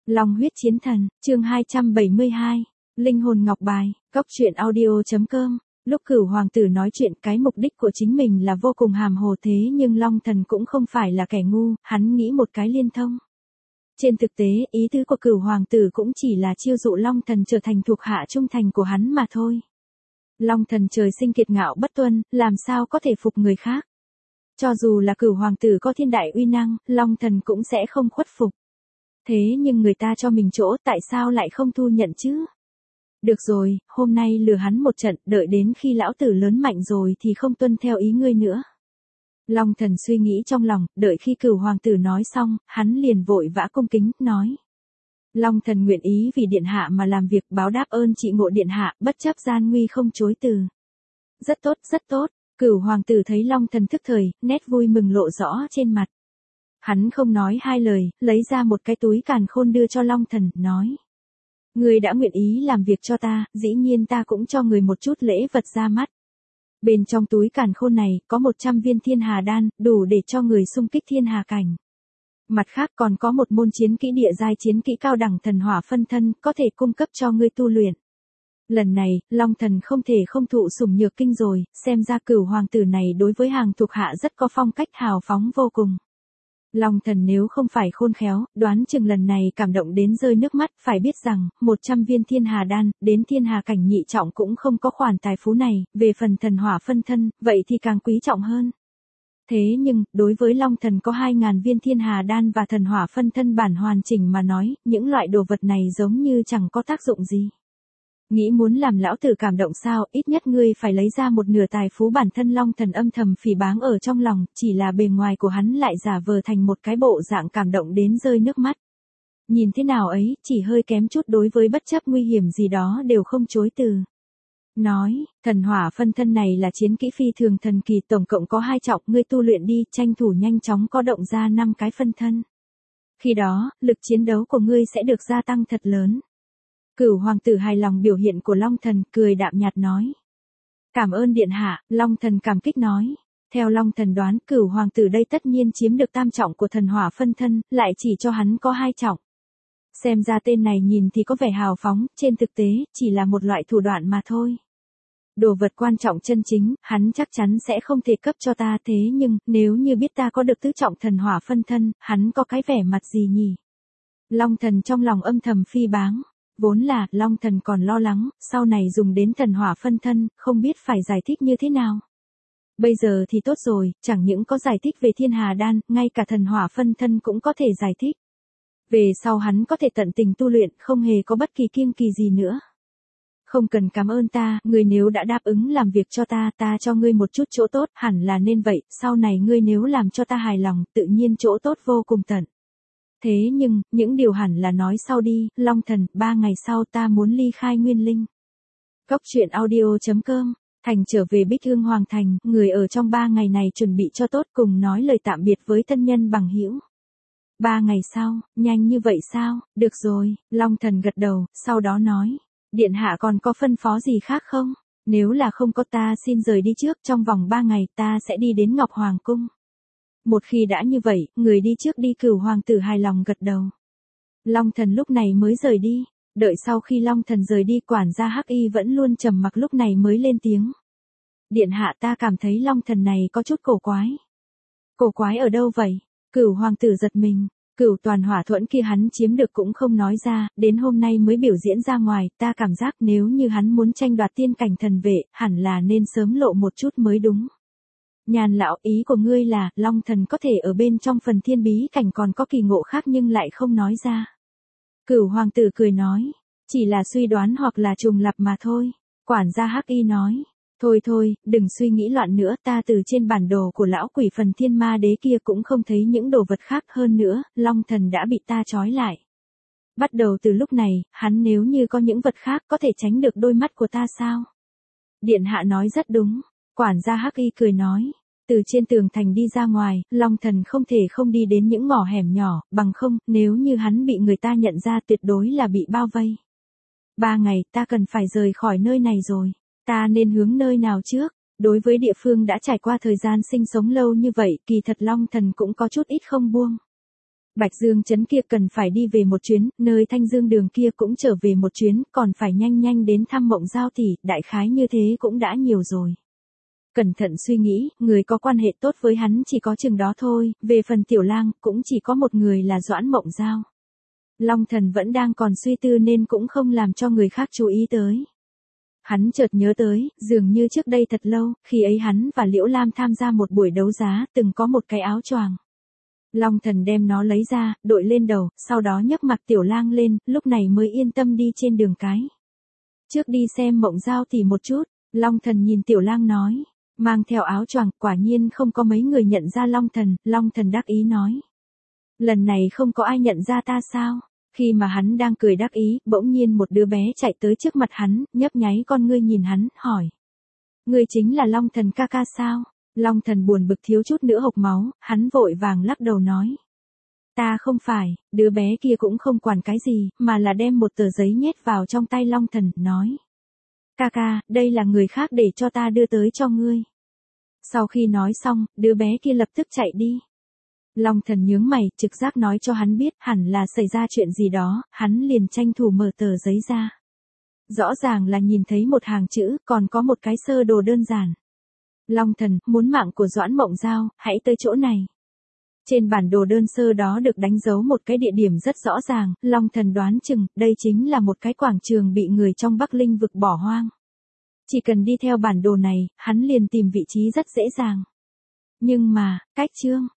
Long huyết chiến thần, chương 272, Linh hồn ngọc bài, góc truyện audio.com. Lúc Cửu hoàng tử nói chuyện, cái mục đích của chính mình là vô cùng hàm hồ, thế nhưng Long thần cũng không phải là kẻ ngu, hắn nghĩ một cái liên thông. Trên thực tế, ý tứ của Cửu hoàng tử cũng chỉ là chiêu dụ Long thần trở thành thuộc hạ trung thành của hắn mà thôi. Long thần trời sinh kiệt ngạo bất tuân, làm sao có thể phục người khác. Cho dù là Cửu hoàng tử có thiên đại uy năng, Long thần cũng sẽ không khuất phục. Thế nhưng người ta cho mình chỗ, tại sao lại không thu nhận chứ? Được rồi, hôm nay lừa hắn một trận, đợi đến khi lão tử lớn mạnh rồi thì không tuân theo ý ngươi nữa. Long thần suy nghĩ trong lòng, đợi khi Cửu hoàng tử nói xong, hắn liền vội vã cung kính, nói. Long thần nguyện ý vì điện hạ mà làm việc, báo đáp ơn trị ngộ điện hạ, bất chấp gian nguy không chối từ. Rất tốt, rất tốt. Cửu hoàng tử thấy Long thần thức thời, nét vui mừng lộ rõ trên mặt. Hắn không nói hai lời, lấy ra một cái túi càn khôn đưa cho Long thần, nói. Ngươi đã nguyện ý làm việc cho ta, dĩ nhiên ta cũng cho người một chút lễ vật ra mắt. Bên trong túi càn khôn này, có 100 viên thiên hà đan, đủ để cho người xung kích thiên hà cảnh. Mặt khác còn có một môn chiến kỹ địa giai chiến kỹ cao đẳng thần hỏa phân thân, có thể cung cấp cho ngươi tu luyện. Lần này, Long thần không thể không thụ sủng nhược kinh rồi, xem ra Cửu hoàng tử này đối với hàng thuộc hạ rất có phong cách hào phóng vô cùng. Long thần nếu không phải khôn khéo, đoán chừng lần này cảm động đến rơi nước mắt, phải biết rằng, 100 viên thiên hà đan, đến thiên hà cảnh nhị trọng cũng không có khoản tài phú này, về phần thần hỏa phân thân, vậy thì càng quý trọng hơn. Thế nhưng, đối với Long thần có 2.000 viên thiên hà đan và thần hỏa phân thân bản hoàn chỉnh mà nói, những loại đồ vật này giống như chẳng có tác dụng gì. Nghĩ muốn làm lão tử cảm động sao, ít nhất ngươi phải lấy ra một nửa tài phú bản thân. Long thần âm thầm phỉ báng ở trong lòng, chỉ là bề ngoài của hắn lại giả vờ thành một cái bộ dạng cảm động đến rơi nước mắt. Nhìn thế nào ấy, chỉ hơi kém chút đối với bất chấp nguy hiểm gì đó đều không chối từ. Nói, thần hỏa phân thân này là chiến kỹ phi thường thần kỳ, tổng cộng có 2 trọng, ngươi tu luyện đi, tranh thủ nhanh chóng có động ra 5 cái phân thân. Khi đó, lực chiến đấu của ngươi sẽ được gia tăng thật lớn. Cửu hoàng tử hài lòng biểu hiện của Long thần, cười đạm nhạt nói. Cảm ơn điện hạ, Long thần cảm kích nói. Theo Long thần đoán, Cửu hoàng tử đây tất nhiên chiếm được tam trọng của thần hỏa phân thân, lại chỉ cho hắn có 2 trọng. Xem ra tên này nhìn thì có vẻ hào phóng, trên thực tế, chỉ là một loại thủ đoạn mà thôi. Đồ vật quan trọng chân chính, hắn chắc chắn sẽ không thể cấp cho ta, thế nhưng, nếu như biết ta có được tứ trọng thần hỏa phân thân, hắn có cái vẻ mặt gì nhỉ? Long thần trong lòng âm thầm phi báng. Vốn là, Long thần còn lo lắng, sau này dùng đến thần hỏa phân thân, không biết phải giải thích như thế nào. Bây giờ thì tốt rồi, chẳng những có giải thích về thiên hà đan, ngay cả thần hỏa phân thân cũng có thể giải thích. Về sau hắn có thể tận tình tu luyện, không hề có bất kỳ kiêng kỳ gì nữa. Không cần cảm ơn ta, ngươi nếu đã đáp ứng làm việc cho ta, ta cho ngươi một chút chỗ tốt, hẳn là nên vậy, sau này ngươi nếu làm cho ta hài lòng, tự nhiên chỗ tốt vô cùng tận. Thế nhưng, những điều hẳn là nói sau đi, Long thần, 3 ngày sau ta muốn ly khai Nguyên Linh. Góc truyện audio.com, Thành trở về Bích Hương Hoàng Thành, người ở trong 3 ngày này chuẩn bị cho tốt, cùng nói lời tạm biệt với thân nhân bằng hữu. 3 ngày sau, nhanh như vậy sao, được rồi, Long thần gật đầu, sau đó nói, điện hạ còn có phân phó gì khác không? Nếu là không có ta xin rời đi trước, trong vòng 3 ngày ta sẽ đi đến Ngọc Hoàng Cung. Một khi đã như vậy, người đi trước đi. Cửu hoàng tử hài lòng gật đầu. Long thần lúc này mới rời đi, đợi sau khi Long thần rời đi, quản gia Hắc Y vẫn luôn trầm mặc, lúc này mới lên tiếng. Điện hạ, ta cảm thấy Long thần này có chút cổ quái. Cổ quái ở đâu vậy? Cửu hoàng tử giật mình, Cửu toàn hỏa thuẫn kia hắn chiếm được cũng không nói ra, đến hôm nay mới biểu diễn ra ngoài, ta cảm giác nếu như hắn muốn tranh đoạt tiên cảnh thần vệ, hẳn là nên sớm lộ một chút mới đúng. Nhàn lão, ý của ngươi là, Long thần có thể ở bên trong phần thiên bí cảnh còn có kỳ ngộ khác nhưng lại không nói ra. Cửu hoàng tử cười nói, chỉ là suy đoán hoặc là trùng lặp mà thôi. Quản gia Hắc Y nói, thôi thôi, đừng suy nghĩ loạn nữa, ta từ trên bản đồ của lão quỷ phần thiên ma đế kia cũng không thấy những đồ vật khác, hơn nữa, Long thần đã bị ta trói lại. Bắt đầu từ lúc này, hắn nếu như có những vật khác có thể tránh được đôi mắt của ta sao? Điện hạ nói rất đúng. Quản gia Hắc Y cười nói, từ trên tường thành đi ra ngoài, Long thần không thể không đi đến những ngõ hẻm nhỏ, bằng không, nếu như hắn bị người ta nhận ra tuyệt đối là bị bao vây. 3 ngày, ta cần phải rời khỏi nơi này rồi. Ta nên hướng nơi nào trước? Đối với địa phương đã trải qua thời gian sinh sống lâu như vậy, kỳ thật Long thần cũng có chút ít không buông. Bạch Dương Trấn kia cần phải đi về một chuyến, nơi Thanh Dương Đường kia cũng trở về một chuyến, còn phải nhanh nhanh đến thăm Mộng Giao tỷ, đại khái như thế cũng đã nhiều rồi. Cẩn thận suy nghĩ, người có quan hệ tốt với hắn chỉ có chừng đó thôi, về phần Tiểu Lang, cũng chỉ có một người là Doãn Mộng Giao. Long Thần vẫn đang còn suy tư nên cũng không làm cho người khác chú ý tới. Hắn chợt nhớ tới, dường như trước đây thật lâu, khi ấy hắn và Liễu Lam tham gia một buổi đấu giá, từng có một cái áo choàng. Long Thần đem nó lấy ra, đội lên đầu, sau đó nhấc mặc Tiểu Lang lên, lúc này mới yên tâm đi trên đường cái. Trước đi xem Mộng Giao tỷ một chút, Long Thần nhìn Tiểu Lang nói, mang theo áo choàng, quả nhiên không có mấy người nhận ra Long Thần đắc ý nói. Lần này không có ai nhận ra ta sao? Khi mà hắn đang cười đắc ý, bỗng nhiên một đứa bé chạy tới trước mặt hắn, nhấp nháy con ngươi nhìn hắn, hỏi. Ngươi chính là Long Thần ca ca sao? Long Thần buồn bực thiếu chút nữa hộc máu, hắn vội vàng lắc đầu nói. Ta không phải, đứa bé kia cũng không quản cái gì, mà là đem một tờ giấy nhét vào trong tay Long Thần, nói. Ca ca, đây là người khác để cho ta đưa tới cho ngươi. Sau khi nói xong, đứa bé kia lập tức chạy đi. Long Thần nhướng mày, trực giác nói cho hắn biết hẳn là xảy ra chuyện gì đó, hắn liền tranh thủ mở tờ giấy ra. Rõ ràng là nhìn thấy một hàng chữ, còn có một cái sơ đồ đơn giản. Long Thần, muốn mạng của Doãn Mộng Giao, hãy tới chỗ này. Trên bản đồ đơn sơ đó được đánh dấu một cái địa điểm rất rõ ràng, Long Thần đoán chừng, đây chính là một cái quảng trường bị người trong Bắc Linh vực bỏ hoang. Chỉ cần đi theo bản đồ này, hắn liền tìm vị trí rất dễ dàng. Nhưng mà, cách chương.